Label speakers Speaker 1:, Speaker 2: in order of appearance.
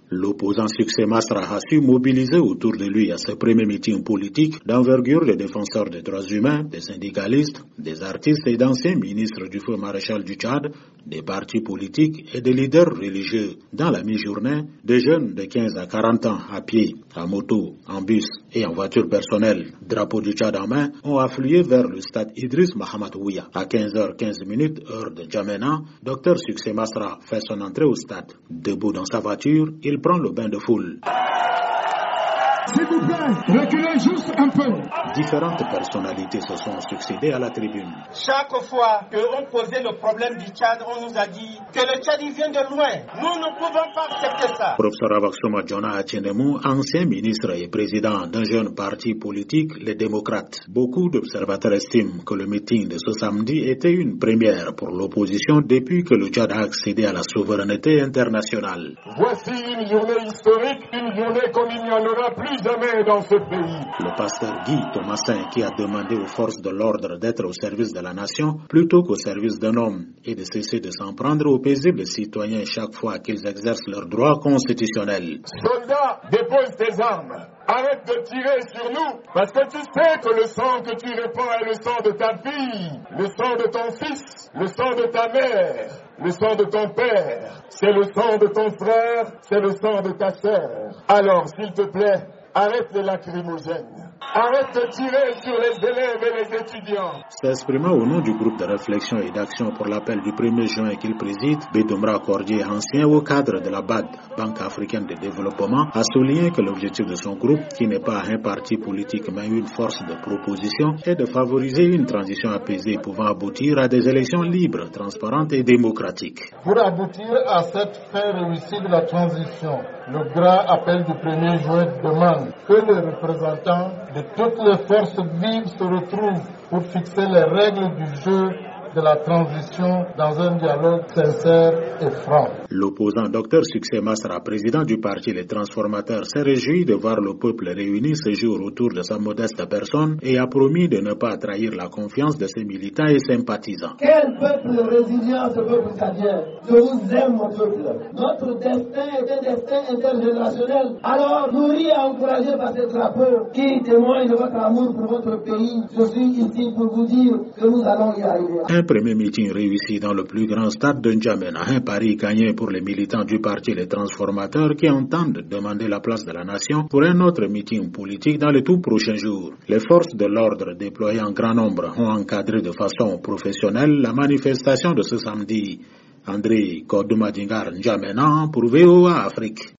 Speaker 1: L'opposant Succès Masra a su mobiliser autour de lui à ce premier meeting politique d'envergure des défenseurs des droits humains, des syndicalistes, des artistes et d'anciens ministres du feu maréchal du Tchad, des partis politiques et des leaders religieux. Dans la mi-journée, des jeunes de 15 à 40 ans à pied, à moto, en bus et en voiture personnelle, drapeau du Tchad en main, ont afflué vers le stade Idriss Mahamat Ouya. À 15h15, heure de N'Djamena, Dr Succès Masra fait son entrée au stade. Debout dans sa voiture, il prend le bain de foule.
Speaker 2: S'il vous plaît, reculez juste un peu.
Speaker 1: Différentes personnalités se sont succédées à la tribune.
Speaker 3: Chaque fois qu'on posait le problème du Tchad, on nous a dit que le Tchad il vient de loin. Nous ne pouvons pas accepter ça.
Speaker 1: Professeur Abaksoma Djona Atienemou, ancien ministre et président d'un jeune parti politique, les démocrates. Beaucoup d'observateurs estiment que le meeting de ce samedi était une première pour l'opposition depuis que le Tchad a accédé à la souveraineté internationale.
Speaker 2: Voici une journée historique, une journée comme il n'y en aura plus jamais dans ce pays.
Speaker 1: Le pasteur Guy Thomasin, qui a demandé aux forces de l'ordre d'être au service de la nation plutôt qu'au service d'un homme et de cesser de s'en prendre aux paisibles citoyens chaque fois qu'ils exercent leurs droits constitutionnels.
Speaker 2: Soldats, dépose tes armes. Arrête de tirer sur nous, parce que tu sais que le sang que tu répands est le sang de ta fille, le sang de ton fils, le sang de ta mère, le sang de ton père, c'est le sang de ton frère, c'est le sang de ta sœur. Alors, s'il te plaît, arrête les lacrymogènes. Arrête de tirer sur les élèves et les étudiants.
Speaker 1: S'exprimant au nom du groupe de réflexion et d'action pour l'appel du 1er juin qu'il préside, Bédoumra Cordier, ancien haut cadre de la BAD, Banque africaine de développement, a souligné que l'objectif de son groupe, qui n'est pas un parti politique mais une force de proposition, est de favoriser une transition apaisée pouvant aboutir à des élections libres, transparentes et démocratiques.
Speaker 4: Pour aboutir à cette fin réussie de la transition, le grand appel du 1er juin demande que les représentants de toutes les forces vives se retrouvent pour fixer les règles du jeu de la transition dans un dialogue sincère et franc.
Speaker 1: L'opposant Dr Succès Masra, président du parti Les Transformateurs, s'est réjoui de voir le peuple réuni ce jour autour de sa modeste personne et a promis de ne pas trahir la confiance de ses militants et sympathisants.
Speaker 5: Quel peuple résilient, ce peuple tchadien. Je vous aime, mon peuple. Notre destin est un destin intergénérationnel. Alors, nourris et encouragés par ces drapeaux qui témoignent de votre amour pour votre pays, je suis ici pour vous dire que nous allons y arriver.
Speaker 1: Un premier meeting réussi dans le plus grand stade de N'Djamena, un pari gagné pour les militants du parti Les Transformateurs qui entendent demander la place de la nation pour un autre meeting politique dans les tout prochains jours. Les forces de l'ordre déployées en grand nombre ont encadré de façon professionnelle la manifestation de ce samedi. André Kodouma Dingar N'Djamena pour VOA Afrique.